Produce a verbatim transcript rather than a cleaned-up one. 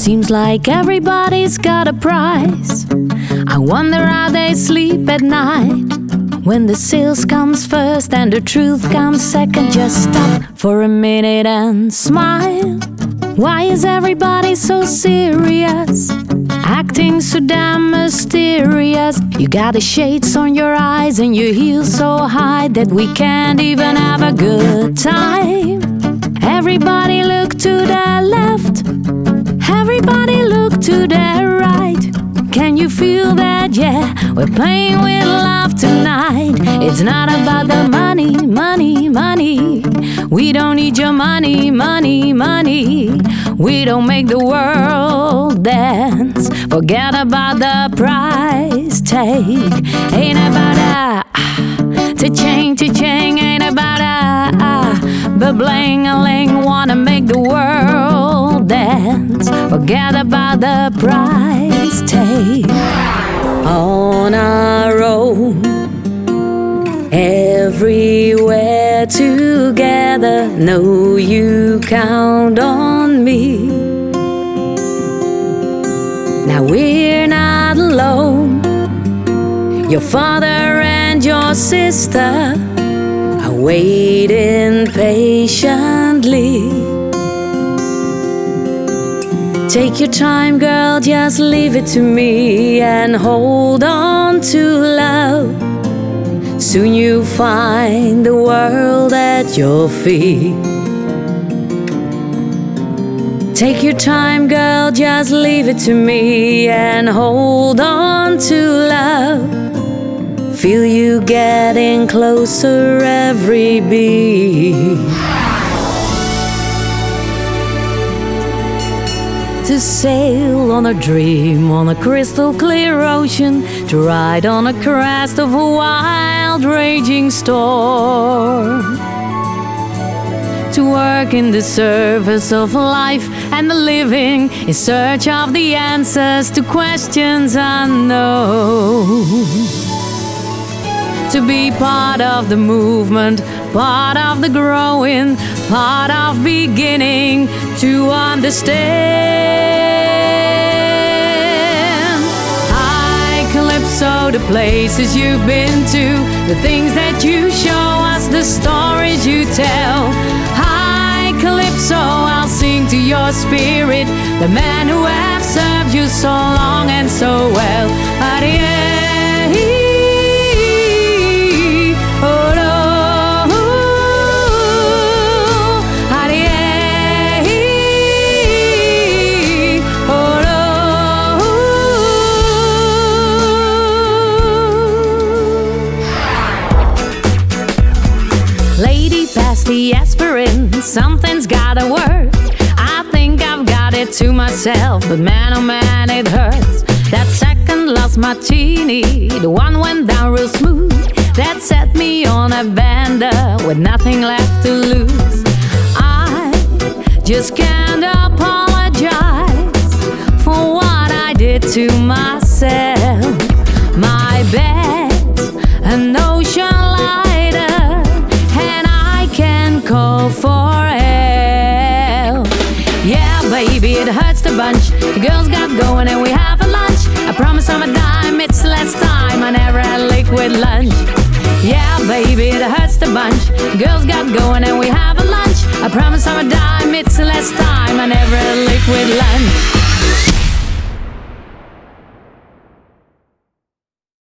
Seems like everybody's got a price. I wonder how they sleep at night. When the sales comes first and the truth comes second, just stop for a minute and smile. Why is everybody so serious? Acting so damn mysterious. You got the shades on your eyes and your heels so high that we can't even have a good time. Everybody look to the left, everybody look to the right. Can you feel that? Yeah, we're playing with love tonight. It's not about the money, money, money. We don't need your money, money, money. We don't make the world dance. Forget about the price tag. Ain't about a ah, cha-ching, cha-ching. Ain't about a ah, but bling-a-ling. Wanna make the world dance. Forget about the price tag. On our own, everywhere together. Know you count on me. Now we're not alone. Your father and your sister are waiting patiently. Take your time, girl, just leave it to me and hold on to love. Soon you'll find the world at your feet. Take your time, girl, just leave it to me and hold on to love. Feel you getting closer every beat. To sail on a dream on a crystal clear ocean, to ride on a crest of a wild raging storm, to work in the service of life and the living in search of the answers to questions unknown. To be part of the movement, part of the growing, part of beginning to understand. Hi, Calypso, the places you've been to, the things that you show us, the stories you tell. Hi, Calypso, I'll sing to your spirit, the man who have served you so long and so well. Adieu. Lady, pass the aspirin, something's gotta work. I think I've got it to myself, but man, oh man, it hurts. That second last martini, the one went down real smooth. That set me on a bender with nothing left to lose. I just can't apologize for what I did to myself. My bed's an ocean lighter, and I can call for help. Yeah, baby, it hurts the bunch. The girls got going and we have a lunch. I promise I'm a dime, it's less time. I never had liquid lunch. Yeah, baby, it hurts the bunch. The girls got going and we have a lunch. I promise I'm a dime, it's less time. I never had liquid lunch.